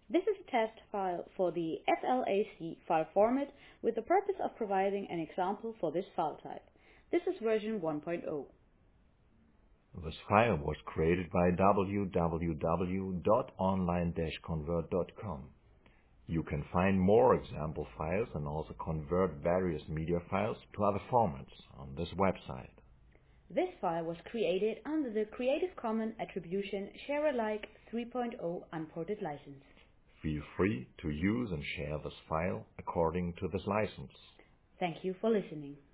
This is a test file for the FLAC file format with the purpose of providing an example for this file type. This is version 1.0. This file was created by www.online-convert.com. You can find more example files and also convert various media files to other formats on this website. This file was created under the Creative Commons Attribution Share Alike 3.0 Unported license. Feel free to use and share this file according to this license. Thank you for listening.